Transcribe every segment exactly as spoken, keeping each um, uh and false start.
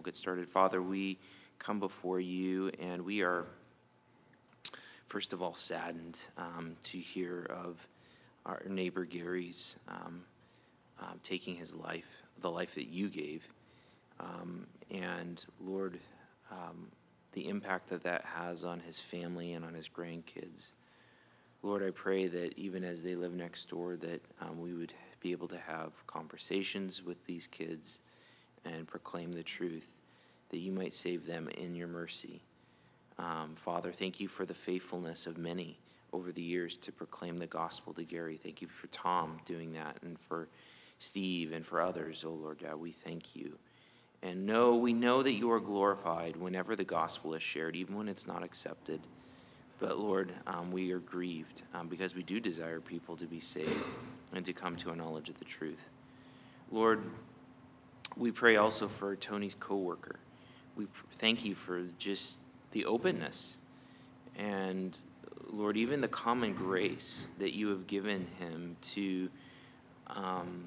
we'll get started. Father, we come before you, and we are, first of all, saddened um, to hear of our neighbor Gary's um, uh, taking his life, the life that you gave. Um, and Lord, um, the impact that that has on his family and on his grandkids. Lord, I pray that even as they live next door, that um, we would be able to have conversations with these kids and proclaim the truth, that you might save them in your mercy. Um, Father, thank you for the faithfulness of many over the years to proclaim the gospel to Gary. Thank you for Tom doing that, and for Steve and for others. Oh, Lord God, we thank you. And know, we know that you are glorified whenever the gospel is shared, even when it's not accepted. But Lord, um, we are grieved um, because we do desire people to be saved and to come to a knowledge of the truth. Lord, we pray also for Tony's coworker. We thank you for just the openness and, Lord, even the common grace that you have given him to, um,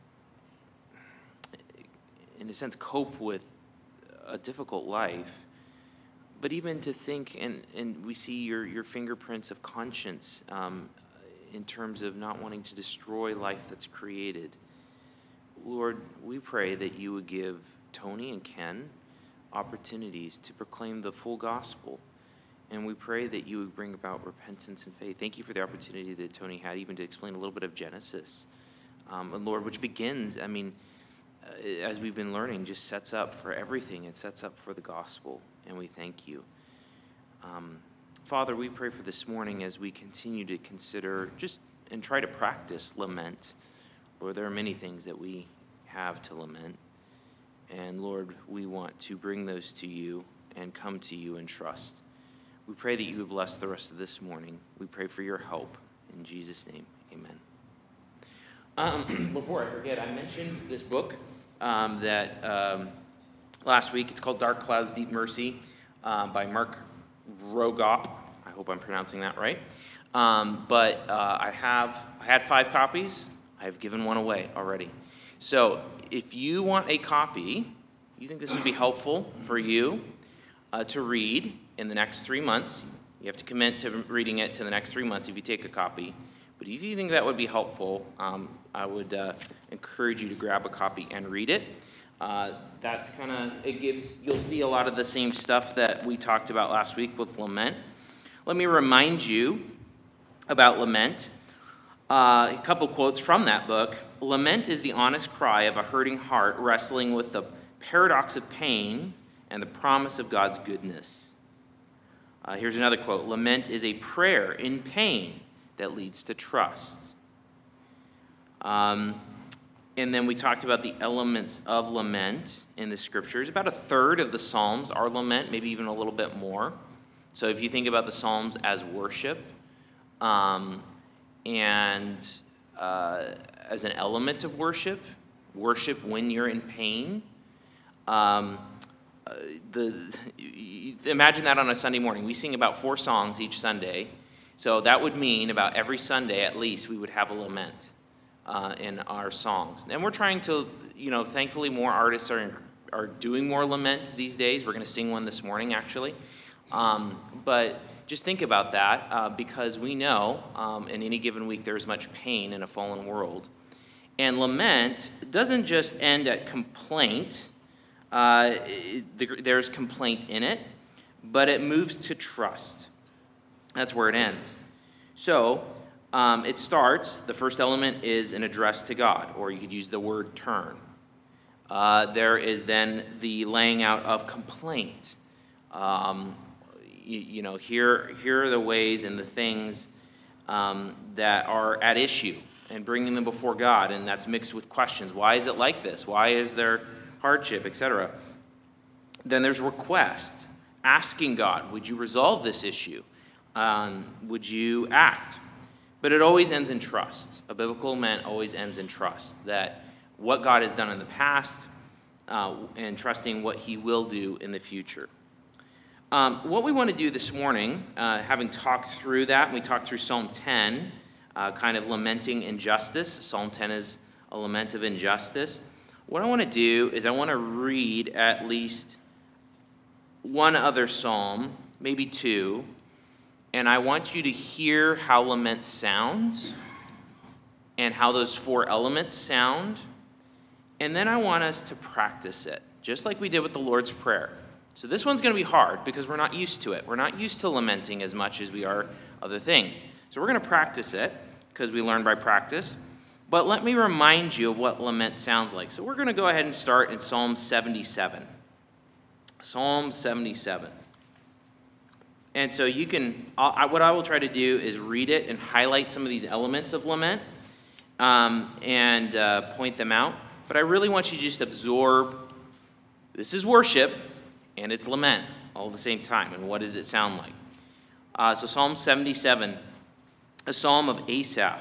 in a sense, cope with a difficult life. But even to think, and, and we see your, your fingerprints of conscience um, in terms of not wanting to destroy life that's created. Lord, we pray that you would give Tony and Ken opportunities to proclaim the full gospel. And we pray that you would bring about repentance and faith. Thank you for the opportunity that Tony had even to explain a little bit of Genesis. Um, and Lord, which begins, I mean, uh, as we've been learning, just sets up for everything. It sets up for the gospel. And we thank you. Um, Father, we pray for this morning as we continue to consider just and try to practice lament. Lord, there are many things that we have to lament. And Lord, we want to bring those to you and come to you in trust. We pray that you would bless the rest of this morning. We pray for your help. In Jesus' name, amen. Um, before I forget, I mentioned this book um, that... Um, Last week. It's called Dark Clouds, Deep Mercy um, by Mark Rogop. I hope I'm pronouncing that right. Um, but uh, I have I had five copies. I've given one away already. So if you want a copy, you think this would be helpful for you uh, to read in the next three months. You have to commit to reading it to the next three months if you take a copy. But if you think that would be helpful, um, I would uh, encourage you to grab a copy and read it. Uh, that's kind of, it gives, you'll see a lot of the same stuff that we talked about last week with lament. Let me remind you about lament. Uh, a couple quotes from that book. Lament is the honest cry of a hurting heart wrestling with the paradox of pain and the promise of God's goodness. Uh, here's another quote. Lament is a prayer in pain that leads to trust. Um... And then we talked about the elements of lament in the scriptures. About a third of the Psalms are lament, maybe even a little bit more. So if you think about the Psalms as worship um, and uh, as an element of worship, worship when you're in pain, um, uh, the imagine that on a Sunday morning. We sing about four songs each Sunday. So that would mean about every Sunday at least we would have a lament. Uh, in our songs. And we're trying to, you know, thankfully more artists are are doing more lament these days. We're going to sing one this morning, actually. Um, but just think about that uh, because we know um, in any given week there's much pain in a fallen world. And lament doesn't just end at complaint. Uh, it, there's complaint in it, but it moves to trust. That's where it ends. So, Um, it starts, the first element is an address to God, or you could use the word turn. Uh, there is then the laying out of complaint. Um, you, you know, here, here are the ways and the things um, that are at issue, and bringing them before God, and that's mixed with questions. Why is it like this? Why is there hardship, et cetera? Then there's request, asking God, would you resolve this issue? Um, would you act? But it always ends in trust. A biblical lament always ends in trust, that what God has done in the past uh, and trusting what he will do in the future. Um, what we want to do this morning, uh, having talked through that, we talked through Psalm ten, uh, kind of lamenting injustice. Psalm ten is a lament of injustice. what I want to do is I want to read at least one other psalm, maybe two, and I want you to hear how lament sounds and how those four elements sound, and then I want us to practice it, just like we did with the Lord's Prayer. So this one's going to be hard because we're not used to it. We're not used to lamenting as much as we are other things. So we're going to practice it because we learn by practice. But let me remind you of what lament sounds like. So we're going to go ahead and start in Psalm seventy-seven. Psalm seventy-seven. And so you can, I, what I will try to do is read it and highlight some of these elements of lament um, and uh, point them out. But I really want you to just absorb, this is worship and it's lament all at the same time. And what does it sound like? Uh, so Psalm seventy-seven, a psalm of Asaph.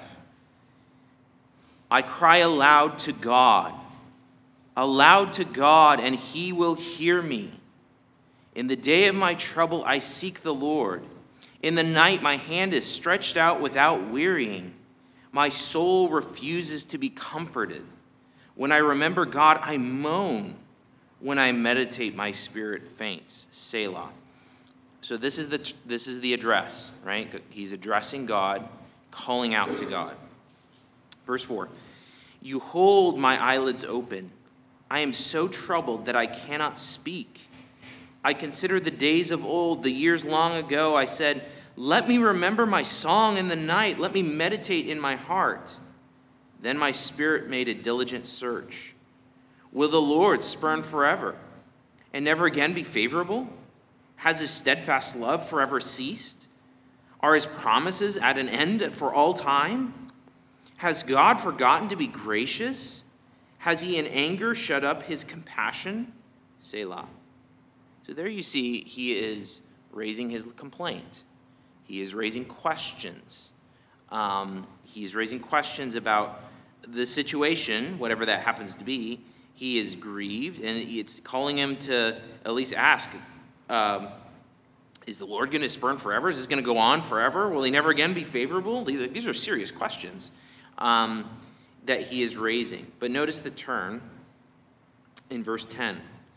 I cry aloud to God, aloud to God, and he will hear me. In the day of my trouble, I seek the Lord. In the night, my hand is stretched out without wearying. My soul refuses to be comforted. When I remember God, I moan. When I meditate, my spirit faints. Selah. So this is the this is the address, right? He's addressing God, calling out to God. Verse four. You hold my eyelids open. I am so troubled that I cannot speak. I consider the days of old, the years long ago. I said, let me remember my song in the night. Let me meditate in my heart. Then my spirit made a diligent search. Will the Lord spurn forever and never again be favorable? Has his steadfast love forever ceased? Are his promises at an end for all time? Has God forgotten to be gracious? Has he in anger shut up his compassion? Selah. So there you see he is raising his complaint. He is raising questions. Um, he's raising questions about the situation, whatever that happens to be. He is grieved, and it's calling him to at least ask, um, is the Lord going to spurn forever? Is this going to go on forever? Will he never again be favorable? These are serious questions um, that he is raising. But notice the turn in verse ten.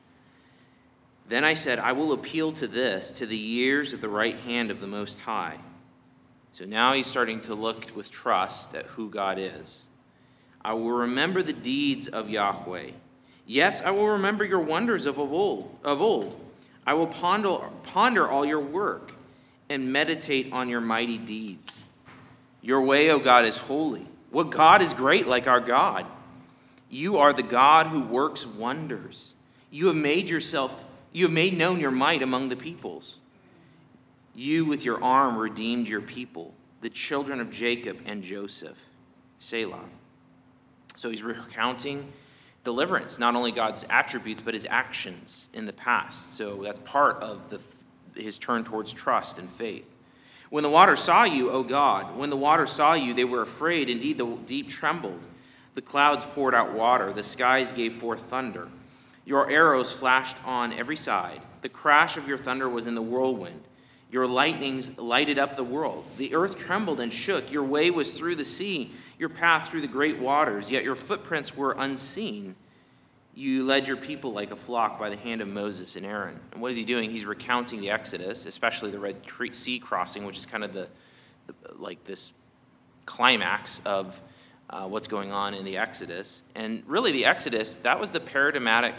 Then I said, I will appeal to this, to the years of the right hand of the Most High. So now he's starting to look with trust at who God is. I will remember the deeds of Yahweh. Yes, I will remember your wonders of old. Of old. I will ponder, ponder all your work and meditate on your mighty deeds. Your way, O God, is holy. What God is great like our God? You are the God who works wonders. You have made yourself, you have made known your might among the peoples. You with your arm redeemed your people, the children of Jacob and Joseph. Selah. So he's recounting deliverance, not only God's attributes, but his actions in the past. So that's part of the, his turn towards trust and faith. When the waters saw you, O God, when the waters saw you, they were afraid. Indeed, the deep trembled. The clouds poured out water. The skies gave forth thunder. Your arrows flashed on every side. The crash of your thunder was in the whirlwind. Your lightnings lighted up the world. The earth trembled and shook. Your way was through the sea, your path through the great waters, yet your footprints were unseen. You led your people like a flock by the hand of Moses and Aaron. And what is he doing? He's recounting the Exodus, especially the Red Sea crossing, which is kind of the, the like this climax of uh, what's going on in the Exodus. And really the Exodus, that was the paradigmatic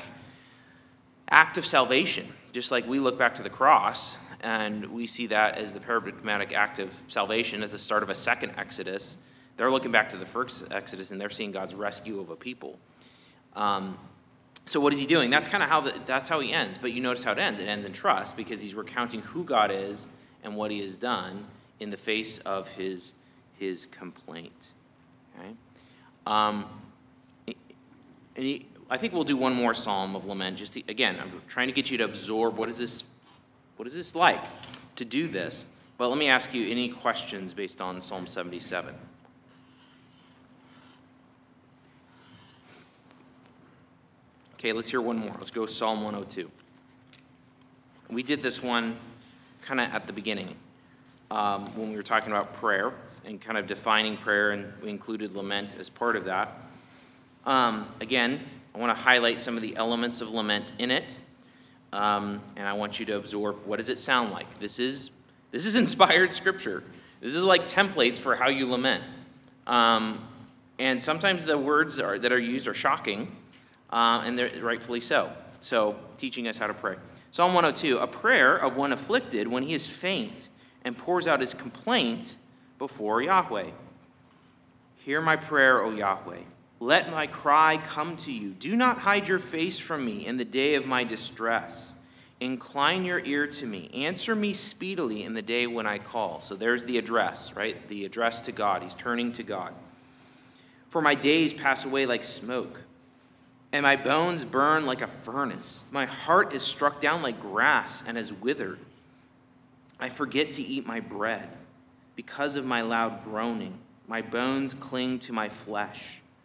act of salvation. Just like we look back to the cross, and we see that as the paradigmatic act of salvation at the start of a second Exodus. They're looking back to the first Exodus, and they're seeing God's rescue of a people. Um, so what is he doing? That's kind of how the, that's how he ends. But you notice how it ends. It ends in trust because he's recounting who God is and what he has done in the face of his his complaint. Okay. Um, and he, I think we'll do one more psalm of lament. Just to, again, I'm trying to get you to absorb what is this, what is this like to do this. But let me ask you any questions based on Psalm seventy-seven. Okay, let's hear one more. Let's go Psalm one oh two. We did this one kind of at the beginning um, when we were talking about prayer and kind of defining prayer, and we included lament as part of that. Um, again, I want to highlight some of the elements of lament in it, um, and I want you to absorb, what does it sound like? This is this is inspired scripture. This is like templates for how you lament. Um, and sometimes the words are, that are used are shocking, uh, and they're rightfully so. So, teaching us how to pray. Psalm one oh two, a prayer of one afflicted when he is faint and pours out his complaint before Yahweh. Hear my prayer, O Yahweh. Let my cry come to you. Do not hide your face from me in the day of my distress. Incline your ear to me. Answer me speedily in the day when I call. So there's the address, right? The address to God. He's turning to God. For my days pass away like smoke, and my bones burn like a furnace. My heart is struck down like grass and has withered. I forget to eat my bread because of my loud groaning. My bones cling to my flesh.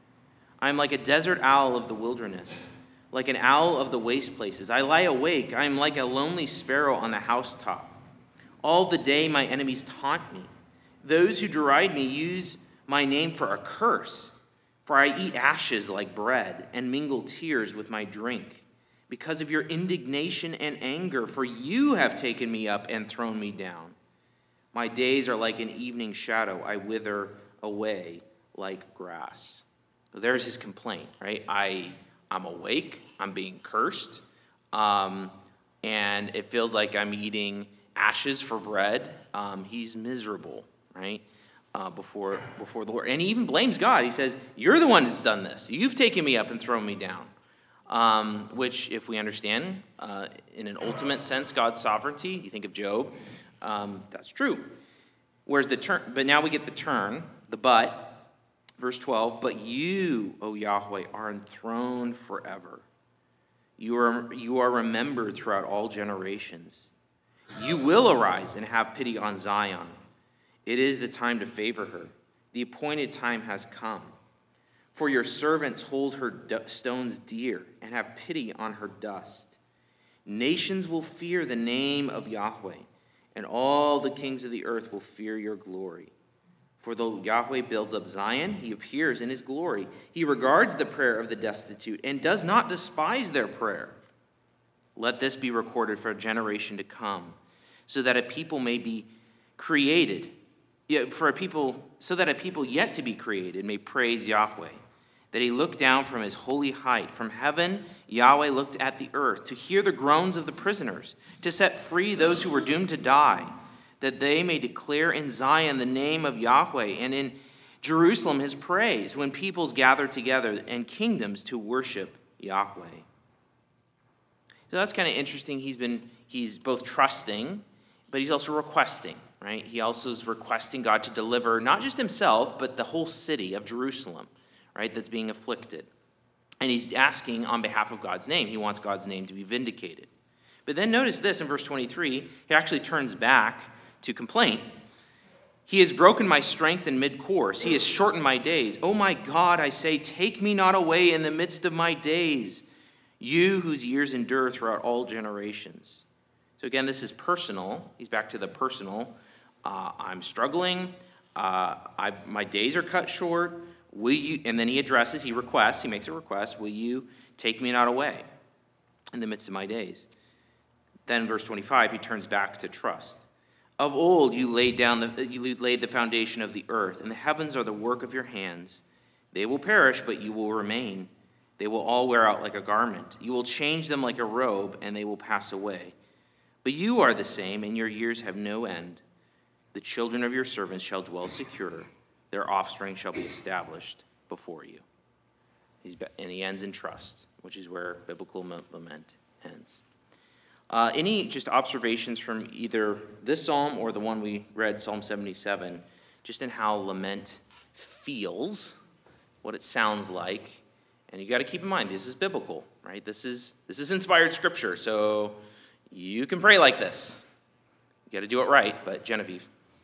I am like a desert owl of the wilderness, like an owl of the waste places. I lie awake. I am like a lonely sparrow on the housetop. All the day my enemies taunt me. Those who deride me use my name for a curse. For I eat ashes like bread and mingle tears with my drink, because of your indignation and anger, for you have taken me up and thrown me down. My days are like an evening shadow. I wither away like grass. So there's his complaint, right? I, I'm awake. I'm being cursed. Um, and it feels like I'm eating ashes for bread. Um, he's miserable, right? Uh, before before the Lord. And he even blames God. He says, you're the one that's done this. You've taken me up and thrown me down. Um, which, if we understand, uh, in an ultimate sense, God's sovereignty, you think of Job, um, that's true. Whereas the turn, but now we get the turn, the but, verse twelve, but you, O Yahweh, are enthroned forever. You are, you are remembered throughout all generations. You will arise and have pity on Zion. It is the time to favor her. The appointed time has come. For your servants hold her stones dear and have pity on her dust. Nations will fear the name of Yahweh, and all the kings of the earth will fear your glory. For though Yahweh builds up Zion, he appears in his glory. He regards the prayer of the destitute and does not despise their prayer. Let this be recorded for a generation to come, so that a people may be created, for a people, so that a people yet to be created may praise Yahweh. That he looked down from his holy height. From heaven, Yahweh looked at the earth to hear the groans of the prisoners, to set free those who were doomed to die, that they may declare in Zion the name of Yahweh, and in Jerusalem his praise, when peoples gather together and kingdoms to worship Yahweh. So that's kind of interesting. He's been he's both trusting, but he's also requesting, right? He also is requesting God to deliver not just himself, but the whole city of Jerusalem, right, that's being afflicted. And he's asking on behalf of God's name. He wants God's name to be vindicated. But then notice this in verse twenty-three, he actually turns back to complaint. He has broken my strength in mid-course. He has shortened my days. Oh my God, I say, take me not away in the midst of my days, you whose years endure throughout all generations. So again, this is personal. He's back to the personal. Uh, I'm struggling. Uh, I, my days are cut short. Will you? And then he addresses, he requests, he makes a request, will you take me not away in the midst of my days? Then verse twenty-five, he turns back to trust. Of old you laid down the you laid the foundation of the earth, and the heavens are the work of your hands. They will perish, but you will remain. They will all wear out like a garment. You will change them like a robe, and they will pass away. But you are the same, and your years have no end. The children of your servants shall dwell secure. Their offspring shall be established before you. He's, and he ends in trust, which is where biblical lament ends. Uh, any just observations from either this psalm or the one we read, Psalm seventy-seven, just in how lament feels, what it sounds like. And you got to keep in mind, this is biblical, right? This is this is inspired scripture, so you can pray like this. You got to do it right, but Genevieve.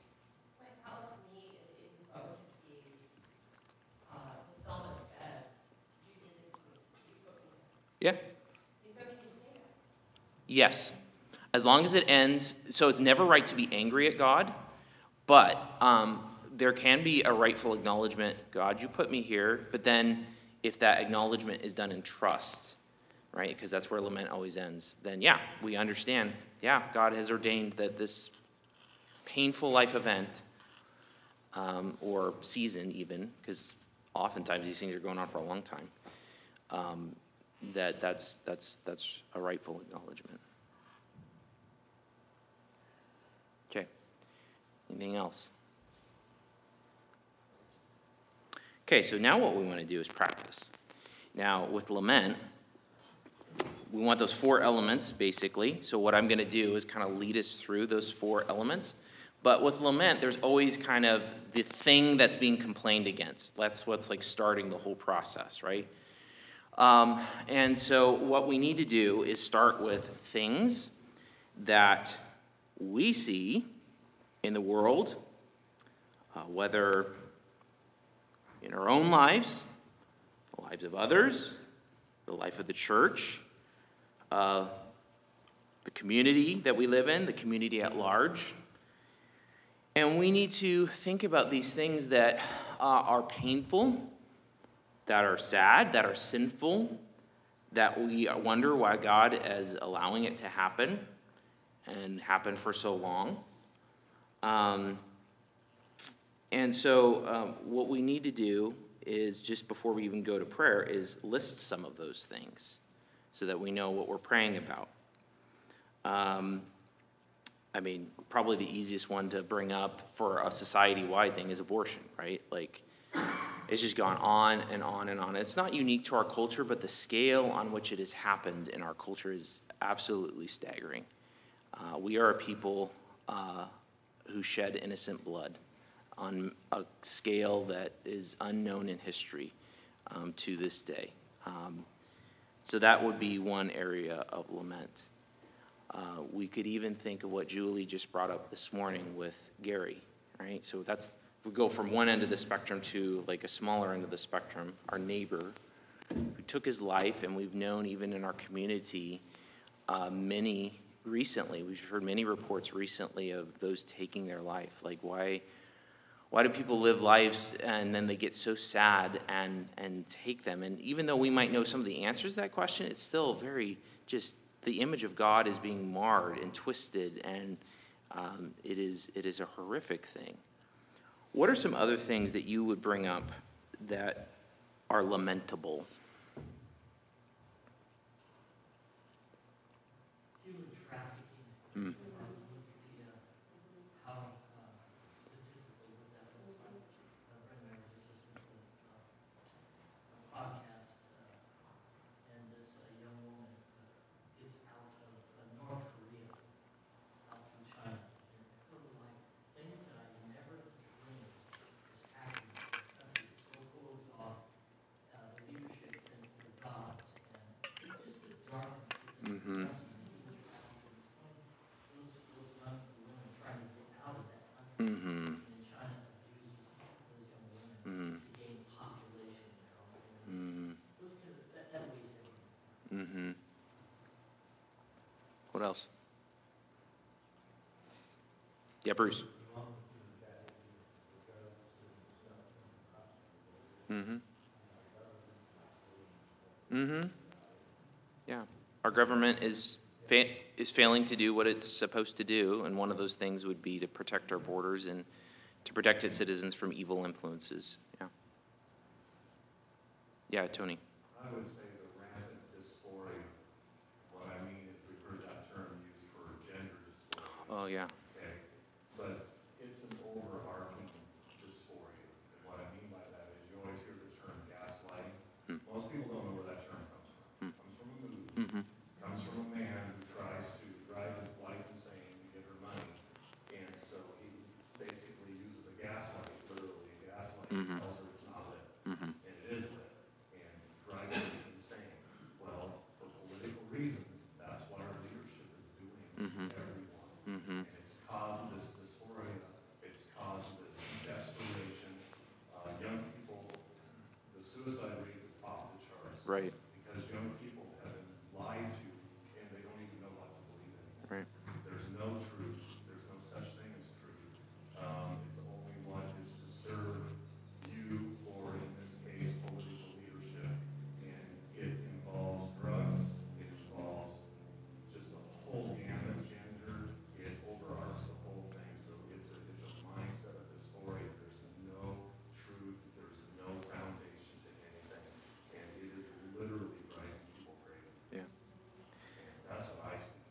Yeah. Yes. As long as it ends, so it's never right to be angry at God, but um, there can be a rightful acknowledgement, God, you put me here, but then if that acknowledgement is done in trust, right, because that's where lament always ends, then yeah, we understand, yeah, God has ordained that this painful life event, um, or season even, because oftentimes these things are going on for a long time, um, that that's that's that's a rightful acknowledgement. Okay. Anything else? Okay, so now what we want to do is practice. Now, with lament, we want those four elements, basically. So what I'm going to do is kind of lead us through those four elements. But with lament, there's always kind of the thing that's being complained against. That's what's like starting the whole process, right? Um, and so what we need to do is start with things that we see in the world, uh, whether in our own lives, the lives of others, the life of the church, uh, the community that we live in, the community at large. And we need to think about these things that uh, are painful, that are sad, that are sinful, that we wonder why God is allowing it to happen and happen for so long. Um, and so um, what we need to do is, just before we even go to prayer, is list some of those things so that we know what we're praying about. Um, I mean, probably the easiest one to bring up for a society-wide thing is abortion, right? Like, it's just gone on and on and on. It's not unique to our culture, but the scale on which it has happened in our culture is absolutely staggering. Uh, we are a people uh, who shed innocent blood on a scale that is unknown in history um, to this day. Um, so that would be one area of lament. Uh, we could even think of what Julie just brought up this morning with Gary, right? So that's, we go from one end of the spectrum to like a smaller end of the spectrum, our neighbor who took his life, and we've known even in our community uh, many recently, we've heard many reports recently of those taking their life. Like, why why do people live lives and then they get so sad and, and take them? And even though we might know some of the answers to that question, it's still very just, the image of God is being marred and twisted, and um, it is it is a horrific thing. What are some other things that you would bring up that are lamentable? Human trafficking. Mm. Mm-hmm. Mm-hmm. Mm-hmm. Mm-hmm. What else? Yeah, Bruce. Mm-hmm. Mm-hmm. Yeah. Our government is fa- is failing to do what it's supposed to do, and one of those things would be to protect our borders and to protect its citizens from evil influences. Yeah. Yeah, Tony. I would say the rampant dysphoria. What I mean is, we've heard that term used for gender dysphoria. Oh, yeah. Okay, but it's an overarching dysphoria. And what I mean by that is, you always hear the term gaslighting. Hmm. Most people don't know where that term comes from. Hmm. It comes from a movie. Mm-hmm. It comes from a man who tries to drive his wife insane to get her money. And so he basically uses a gaslight, literally a gaslight, mm-hmm. tells her it's not lit. Mm-hmm. And it is lit. And drives her insane. Well, for political reasons, that's what our leadership is doing mm-hmm. to everyone. Mm-hmm. And it's caused this dysphoria. It's caused this desperation. Uh, young people, the suicide rate is off the charts. Right. Because young people have been lied to, and they don't even know what to believe anymore. Right. There's no truth. There's no such thing as truth. Um, it's only what is to serve you, or in this case, political leadership.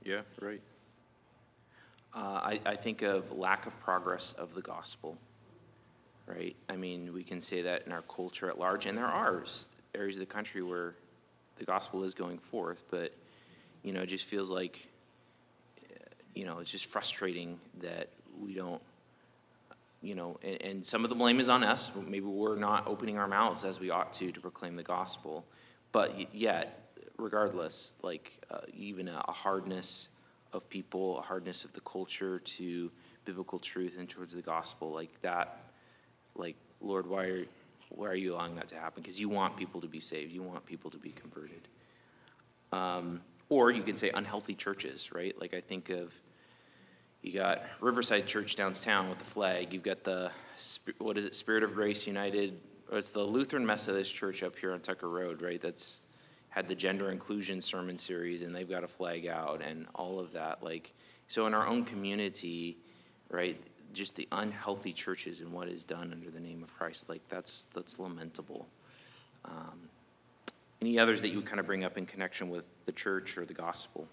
Yeah, right. Uh, I, I think of lack of progress of the gospel, right? I mean, we can say that in our culture at large, and there are s- areas of the country where the gospel is going forth, but, you know, it just feels like, uh, you know, it's just frustrating that we don't, you know, and, and some of the blame is on us. Maybe we're not opening our mouths as we ought to to proclaim the gospel, but y- yet, regardless, like uh, even a, a hardness of people, a hardness of the culture to biblical truth and towards the gospel, like that, like, Lord, why are, why are you allowing that to happen? Because you want people to be saved. You want people to be converted. Um, or you could say unhealthy churches, right? Like I think of, you got Riverside Church downtown with the flag. You've got the, Sp- what is it, Spirit of Grace United. Or it's the Lutheran Methodist Church up here on Tucker Road, right? That's had the gender inclusion sermon series, and they've got a flag out and all of that. Like, so in our own community, right, just the unhealthy churches and what is done under the name of Christ, like that's that's lamentable. Um, any others that you would kind of bring up in connection with the church or the gospel?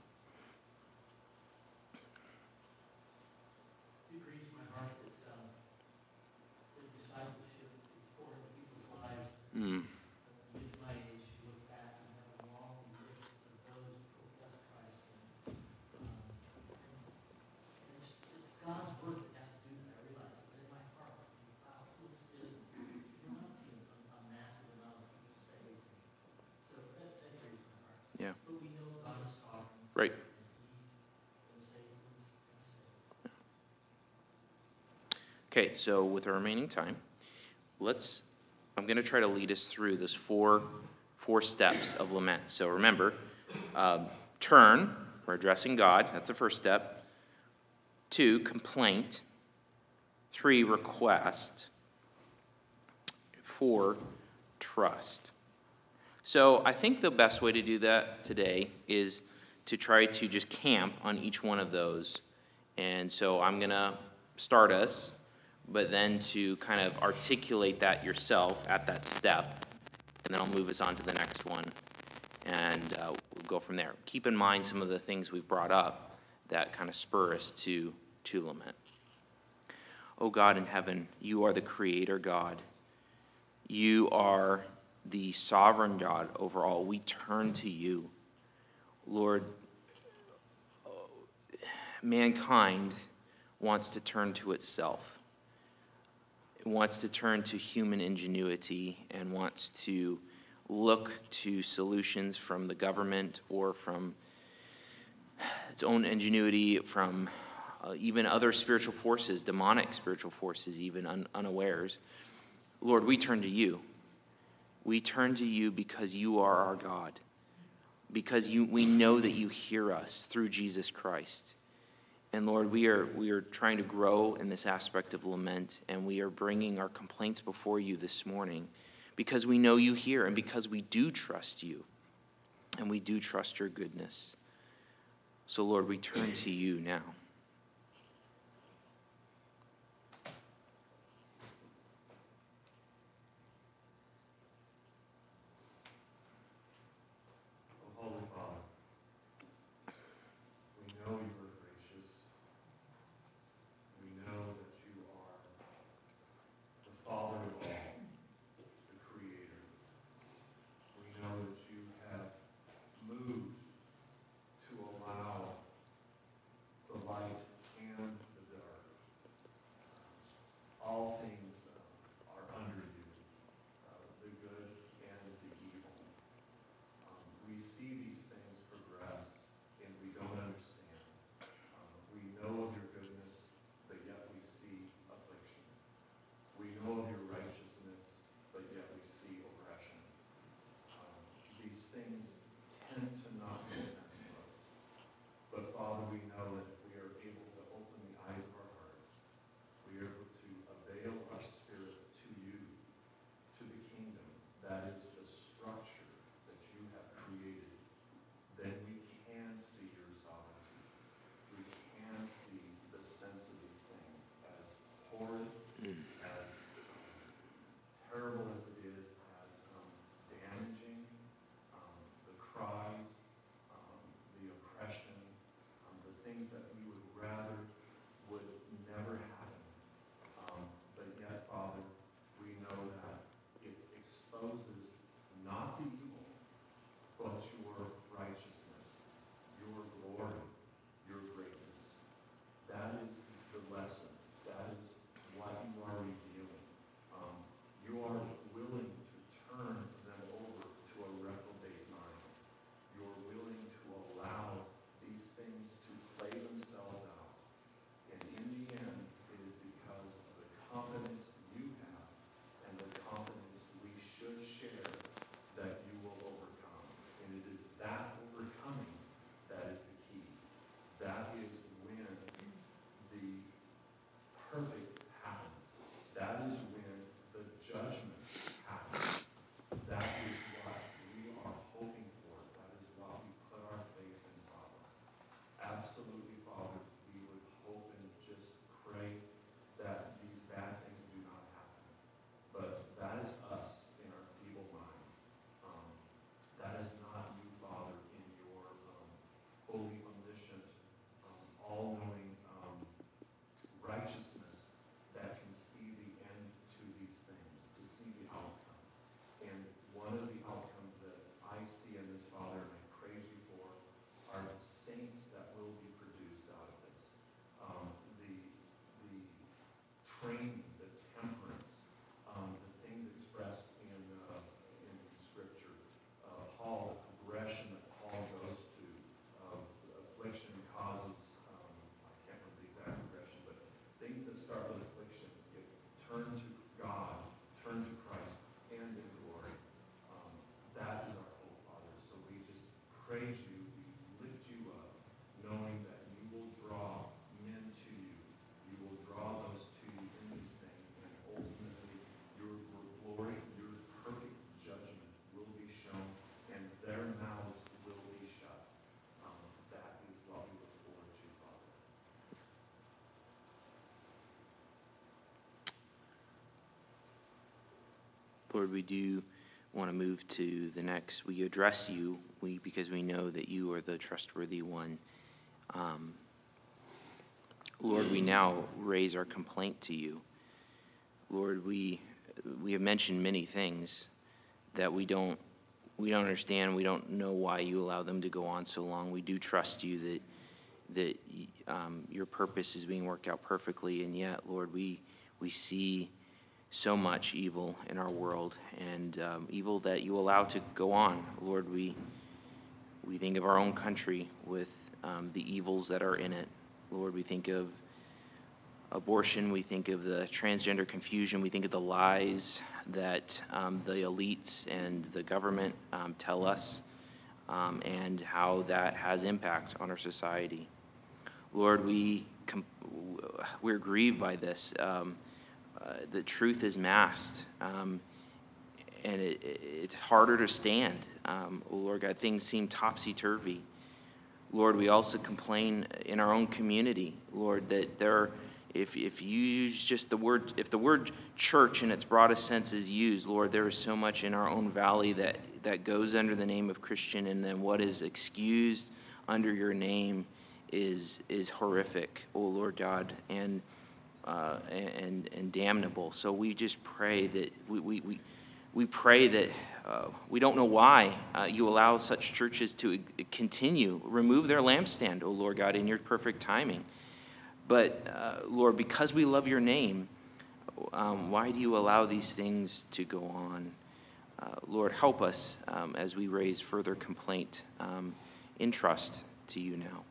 It grieves my heart that um, the discipleship is pouring into people's lives. Mm. Uh, Kids my age who look back and have a long list of those who profess Christ. And, um, and it's, it's God's word that has to do that. I realize it, but in my heart, I think, wow, who is this? You're not seeing a, a massive amount of people saved. So that, that grieves my heart. Yeah. But we know God is sovereign. Right. And He's going to save who He's going to save. Okay, so with our remaining time, let's, I'm going to try to lead us through those four, four steps of lament. So remember, um, turn, we're addressing God, that's the first step. Two, complaint. Three, request. Four, trust. So I think the best way to do that today is to try to just camp on each one of those. And so I'm going to start us, but then to kind of articulate that yourself at that step, and then I'll move us on to the next one, and uh, we'll go from there. Keep in mind some of the things we've brought up that kind of spur us to, to lament. O God in heaven, you are the creator God. You are the sovereign God over all. We turn to you. Lord, mankind wants to turn to itself. It wants to turn to human ingenuity and wants to look to solutions from the government or from its own ingenuity, from uh, even other spiritual forces, demonic spiritual forces, even un- unawares. Lord, we turn to you. We turn to you because you are our God, because you, we know that you hear us through Jesus Christ. And Lord, we are we are trying to grow in this aspect of lament, and we are bringing our complaints before you this morning because we know you hear and because we do trust you and we do trust your goodness. So Lord, we turn to you now. Oh, Holy Father, we know you are gracious. We know that you are the Father of all, the Creator. We know that you have moved to allow the life absolutely, Father, we would hope and just pray that these bad things do not happen. But that is us in our feeble minds. Um, that is not you, Father, in your um, fully omniscient, um, all-knowing um, righteousness that can see the end to these things, to see the outcome. And one of the outcomes that I see in this, Father, and I praise you for, are the saints that will be produced out of this. Um, the, the training, the temperance, um, the things expressed in, uh, in Scripture. Uh, Paul, the progression that Paul goes to, uh, affliction causes, um, I can't remember the exact progression, but things that start with affliction, if turn to God, turn to Christ, and in glory. Um, that is our hope, Father. So we just praise you, we lift you up, knowing that you will draw men to you. You will draw those to you in these things, and ultimately your, your glory, your perfect judgment will be shown, and their mouths will be shut. Um, that is what we look forward to, Father. Lord, we do want to move to the next. We address you we because we know that you are the trustworthy one. Um, Lord, we now raise our complaint to you. Lord, we we have mentioned many things that we don't we don't understand. We don't know why you allow them to go on so long. We do trust you that that um, your purpose is being worked out perfectly, and yet, Lord, we we see so much evil in our world, and um, evil that you allow to go on. Lord, we we think of our own country with um, the evils that are in it. Lord, we think of abortion, we think of the transgender confusion, we think of the lies that um, the elites and the government um, tell us, um, and how that has impact on our society. Lord, we com- we're grieved by this. Um, uh, the truth is masked, um, and it, it, it's harder to stand. Um, oh Lord God, things seem topsy-turvy. Lord, we also complain in our own community, Lord, that there are, if if you use just the word, if the word church in its broadest sense is used, Lord, there is so much in our own valley that, that goes under the name of Christian, and then what is excused under your name is is horrific, oh Lord God, and uh, and and damnable. So we just pray that we we we, we pray that uh, we don't know why uh, you allow such churches to continue, remove their lampstand, oh Lord God, in your perfect timing. But uh, Lord, because we love your name, um, why do you allow these things to go on? Uh, Lord, help us um, as we raise further complaint um, in trust to you now.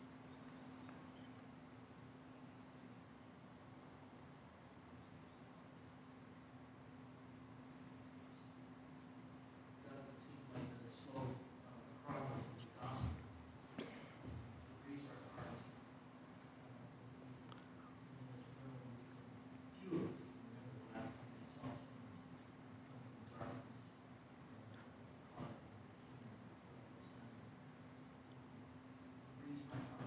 God, it seems like the slow uh, progress of the gospel uh, grieves our heart. Uh, in this room, few of us can remember the last time we saw someone come from darkness and caught in the kingdom of the Son. It grieves my heart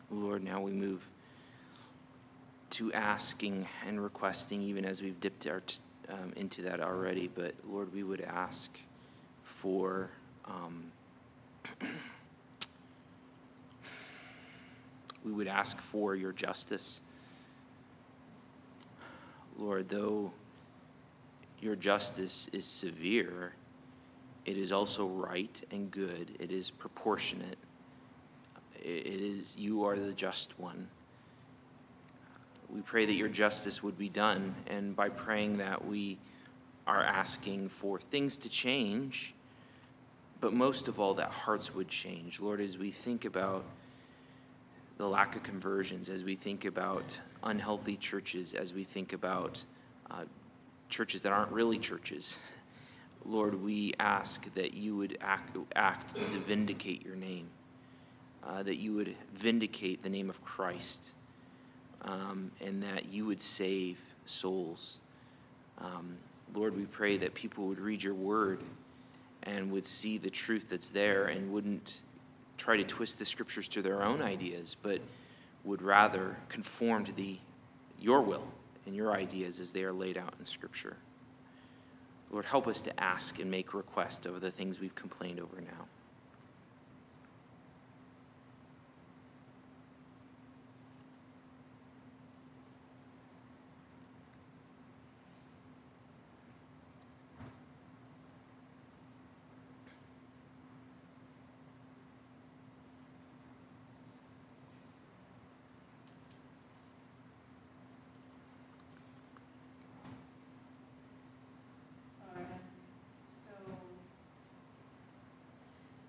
Lord, now we move to asking and requesting, even as we've dipped our t- um, into that already. But Lord, we would ask for um, we would ask for your justice. Lord, though your justice is severe, it is also right and good. It is proportionate. It is, you are the just one. We pray that your justice would be done, and by praying that, we are asking for things to change, but most of all, that hearts would change. Lord, as we think about the lack of conversions, as we think about unhealthy churches, as we think about uh, churches that aren't really churches, Lord, we ask that you would act, act to vindicate your name, uh, that you would vindicate the name of Christ, um, and that you would save souls. Um, Lord, we pray that people would read your word and would see the truth that's there and wouldn't try to twist the scriptures to their own ideas, but would rather conform to the your will and your ideas as they are laid out in Scripture. Lord, help us to ask and make request over the things we've complained over now. Alright, so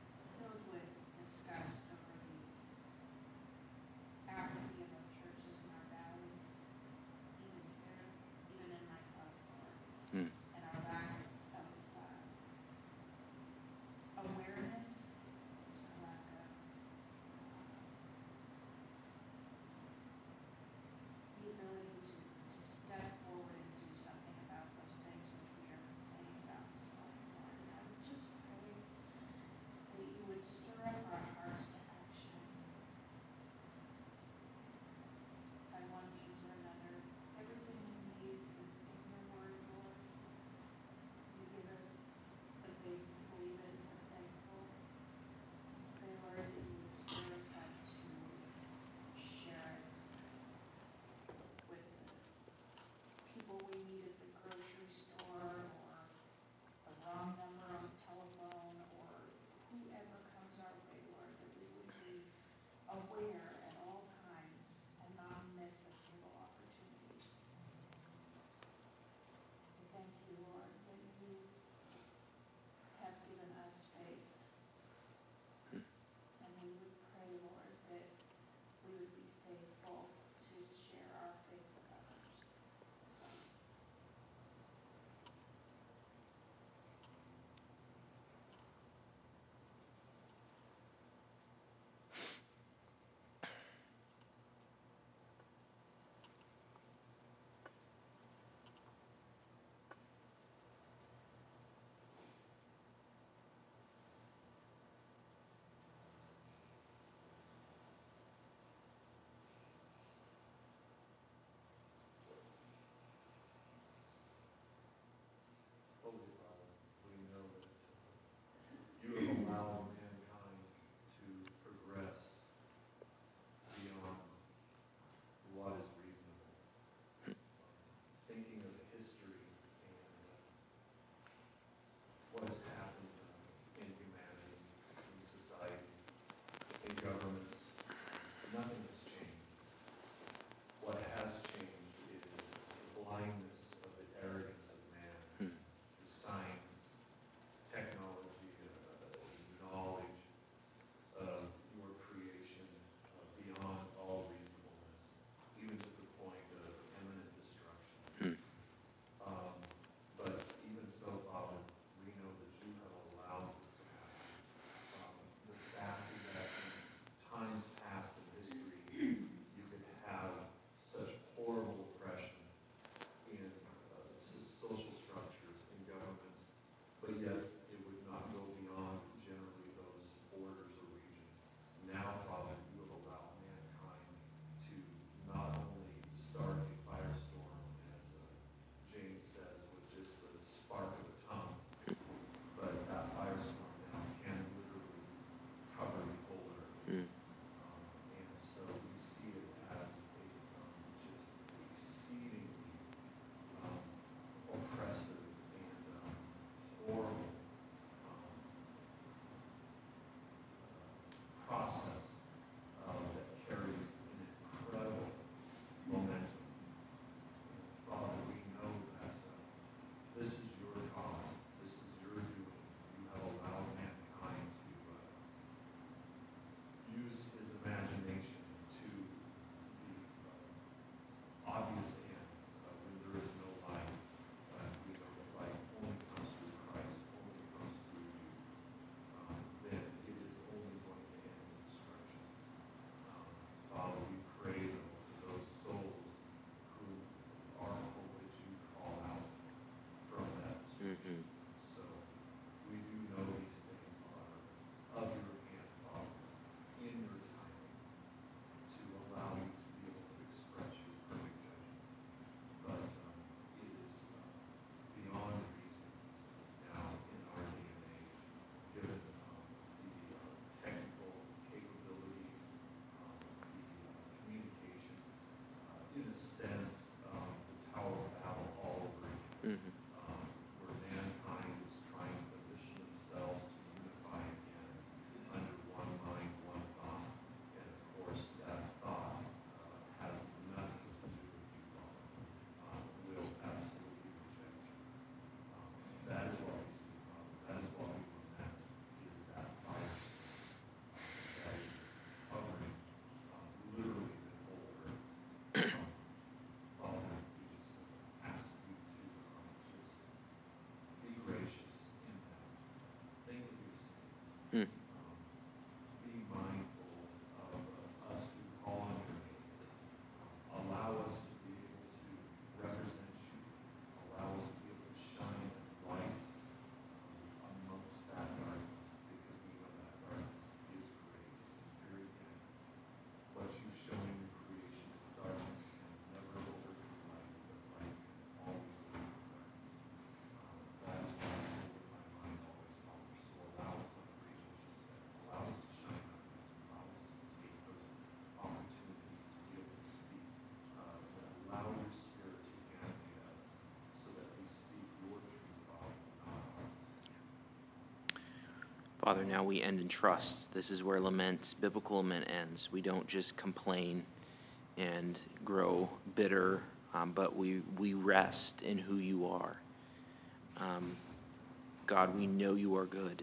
Father, now we end in trust. This is where lament, biblical lament ends. We don't just complain and grow bitter, um, but we, we rest in who you are. Um, God, we know you are good.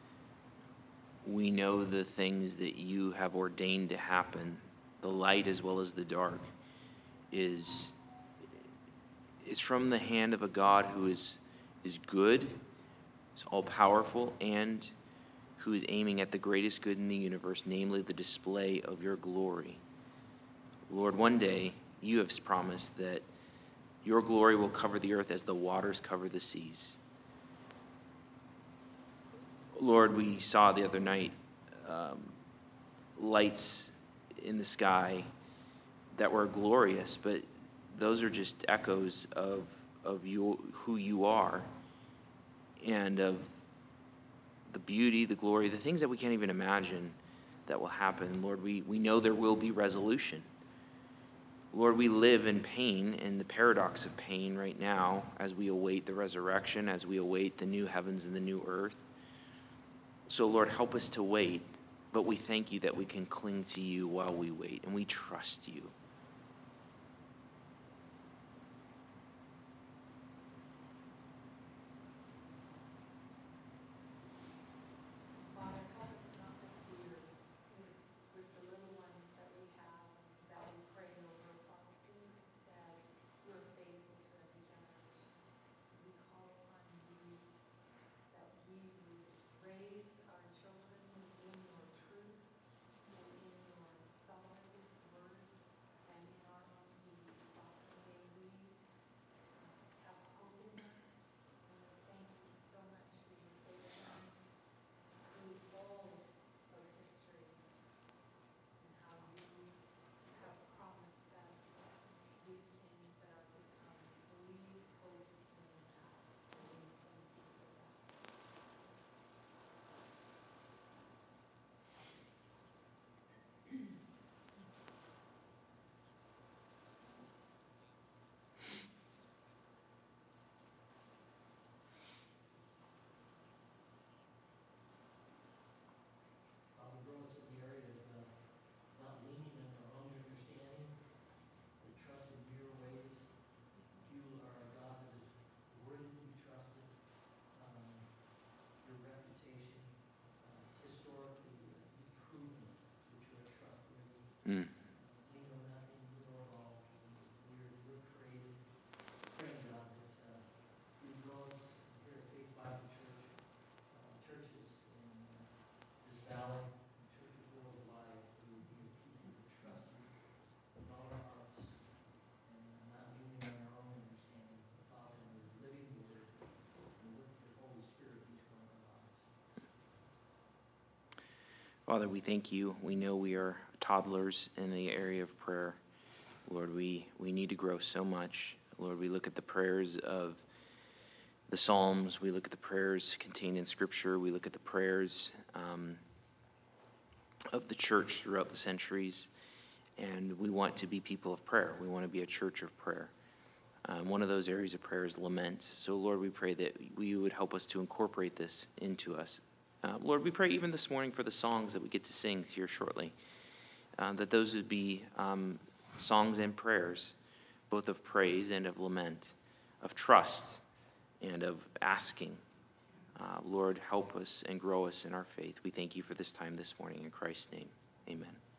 We know the things that you have ordained to happen, the light as well as the dark, is, is from the hand of a God who is, is good, is all-powerful, and who is aiming at the greatest good in the universe, namely the display of your glory. Lord, one day you have promised that your glory will cover the earth as the waters cover the seas. Lord, we saw the other night um, lights in the sky that were glorious, but those are just echoes of, of you, who you are, and of the beauty, the glory, the things that we can't even imagine that will happen. Lord, we, we know there will be resolution. Lord, we live in pain, in the paradox of pain right now as we await the resurrection, as we await the new heavens and the new earth. So, Lord, help us to wait, but we thank you that we can cling to you while we wait, and we trust you. Father, grow us in the area of uh, not leaning on our own understanding, but trusting your ways. You are a God that is worthy to be trusted. Um, your reputation, uh, historically, uh, you've proven that you are trustworthy. Mm. We know nothing, you know it all. We're, we're created. Praying, God, that uh, you grow us here at Faith Bible Church, uh, churches in uh, this valley, and churches worldwide, who will be a people that trust you with all our hearts and not leaning on our own understanding, but Father, in the living word and with your Holy Spirit each one of our lives. Father, we thank you. We know we are toddlers in the area of prayer. Lord, we, we need to grow so much. Lord, we look at the prayers of the Psalms. We look at the prayers contained in Scripture. We look at the prayers um, of the church throughout the centuries. And we want to be people of prayer. We want to be a church of prayer. Um, one of those areas of prayer is lament. So, Lord, we pray that you would help us to incorporate this into us. Uh, Lord, we pray even this morning for the songs that we get to sing here shortly, uh, that those would be um, songs and prayers, both of praise and of lament, of trust and of asking. Uh, Lord, help us and grow us in our faith. We thank you for this time this morning. In Christ's name, amen.